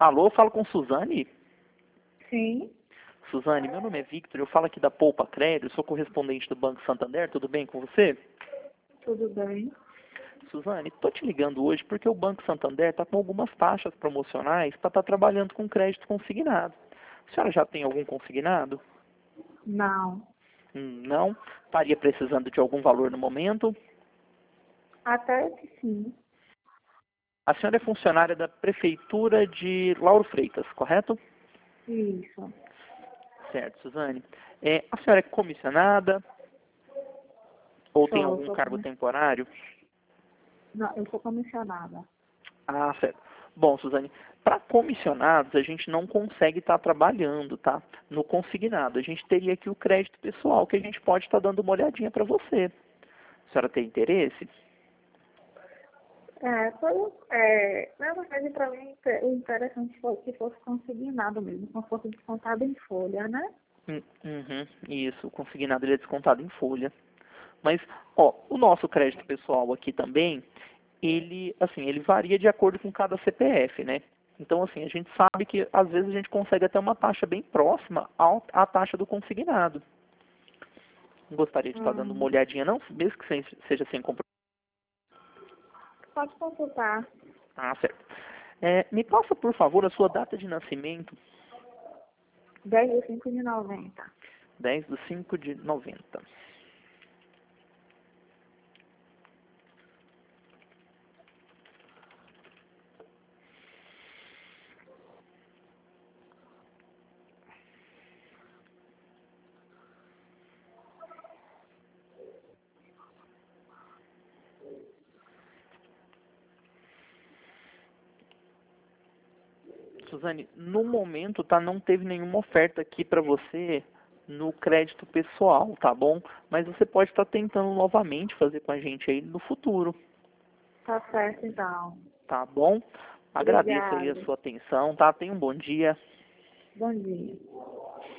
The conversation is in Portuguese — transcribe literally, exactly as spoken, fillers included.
Alô, falo com Suzane? Sim, Suzane, meu nome é Victor, eu falo aqui da Poupa Crédito, sou correspondente do Banco Santander, tudo bem com você? tudo bem. Suzane, tô te ligando hoje porque o Banco Santander está com algumas taxas promocionais para estar trabalhando com crédito consignado. A senhora já tem algum consignado? Não. Hum, não? Estaria precisando de algum valor no momento? Até que sim. A senhora é funcionária da Prefeitura de Lauro Freitas, correto? Isso. Certo, Suzane. É, a senhora é comissionada ou tem Sou, algum sou cargo comi- temporário? Não, eu sou comissionada. Ah, certo. Bom, Suzane, para comissionados a gente não consegue estar trabalhando, tá? No consignado. A gente teria aqui o crédito pessoal que a gente pode estar dando uma olhadinha para você. A senhora tem interesse? É, foi, é, na verdade, para mim, inte- o interessante foi que fosse consignado mesmo, como fosse descontado em folha, né? Hum, Uhum, isso, o consignado ele é descontado em folha. Mas, ó, o nosso crédito pessoal aqui também, ele, assim, ele varia de acordo com cada C P F, né? Então, assim, a gente sabe que às vezes a gente consegue até uma taxa bem próxima ao- à taxa do consignado. Não gostaria de estar dando uma Hum, olhadinha, não? Mesmo que sem- seja sem compromisso. pode consultar. Ah, certo. É, me passa, por favor, a sua data de nascimento, dez de cinco de noventa. dez de cinco de noventa. Suzane, no momento, tá, não teve nenhuma oferta aqui para você no crédito pessoal, tá bom? Mas você pode estar tentando novamente fazer com a gente aí no futuro, Tá certo, então. tá bom? Agradeço aí a Obrigada. sua atenção, tá? Tenha um bom dia. Bom dia.